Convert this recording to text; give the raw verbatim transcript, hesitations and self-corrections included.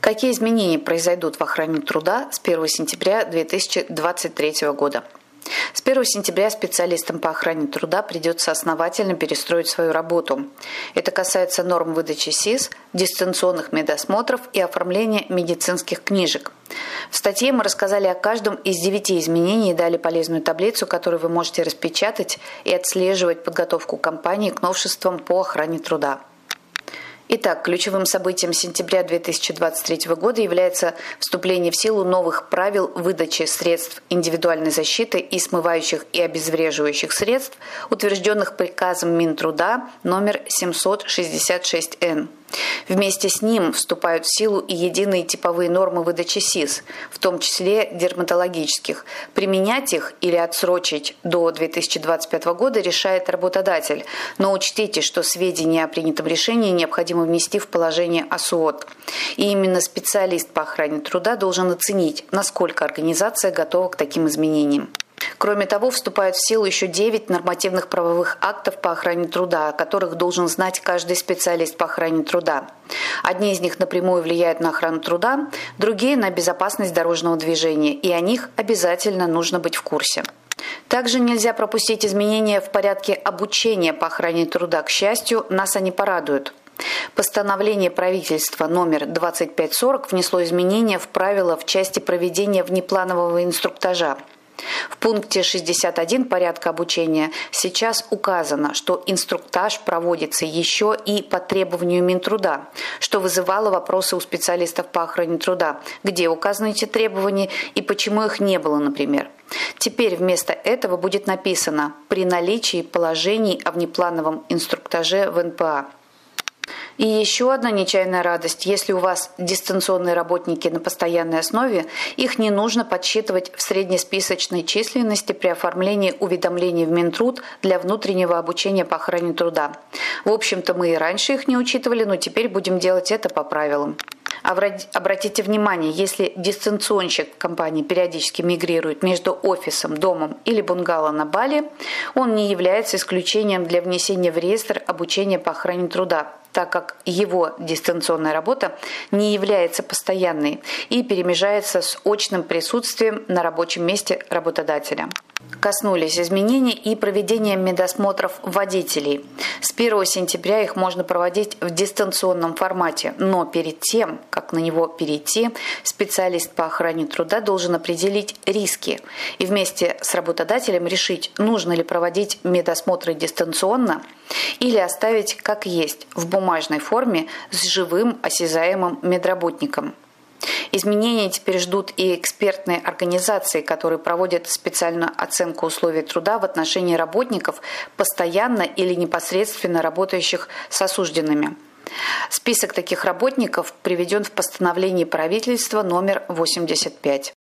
Какие изменения произойдут в охране труда с первого сентября две тысячи двадцать третьего года? С первого сентября специалистам по охране труда придется основательно перестроить свою работу. Это касается норм выдачи СИЗ, дистанционных медосмотров и оформления медицинских книжек. В статье мы рассказали о каждом из девяти изменений и дали полезную таблицу, которую вы можете распечатать и отслеживать подготовку компании к новшествам по охране труда. Итак, ключевым событием сентября две тысячи двадцать третьего года является вступление в силу новых правил выдачи средств индивидуальной защиты и смывающих и обезвреживающих средств, утвержденных приказом Минтруда номер семьсот шестьдесят шесть эн. Вместе с ним вступают в силу и единые типовые нормы выдачи СИЗ, в том числе дерматологических. Применять их или отсрочить до две тысячи двадцать пятого года решает работодатель. Но учтите, что сведения о принятом решении необходимо внести в положение о СУОТ. И именно специалист по охране труда должен оценить, насколько организация готова к таким изменениям. Кроме того, вступают в силу еще девять нормативных правовых актов по охране труда, о которых должен знать каждый специалист по охране труда. Одни из них напрямую влияют на охрану труда, другие – на безопасность дорожного движения, и о них обязательно нужно быть в курсе. Также нельзя пропустить изменения в порядке обучения по охране труда. К счастью, нас они порадуют. Постановление правительства номер двадцать пять сорок внесло изменения в правила в части проведения внепланового инструктажа. В пункте шестьдесят один порядка обучения сейчас указано, что инструктаж проводится еще и по требованию Минтруда, что вызывало вопросы у специалистов по охране труда, где указаны эти требования и почему их не было, например. Теперь вместо этого будет написано «при наличии положений о внеплановом инструктаже в эн пэ а». И еще одна нечаянная радость. Если у вас дистанционные работники на постоянной основе, их не нужно подсчитывать в среднесписочной численности при оформлении уведомлений в Минтруд для внутреннего обучения по охране труда. В общем-то, мы и раньше их не учитывали, но теперь будем делать это по правилам. Обратите внимание, если дистанционщик компании периодически мигрирует между офисом, домом или бунгало на Бали, он не является исключением для внесения в реестр обучения по охране труда, так как его дистанционная работа не является постоянной и перемежается с очным присутствием на рабочем месте работодателя. Коснулись изменений и проведения медосмотров водителей. С первого сентября их можно проводить в дистанционном формате, но перед тем, как на него перейти, специалист по охране труда должен определить риски и вместе с работодателем решить, нужно ли проводить медосмотры дистанционно или оставить как есть в бумажной форме с живым осязаемым медработником. Изменения теперь ждут и экспертные организации, которые проводят специальную оценку условий труда в отношении работников, постоянно или непосредственно работающих с осужденными. Список таких работников приведен в постановлении правительства номер восемьдесят пять.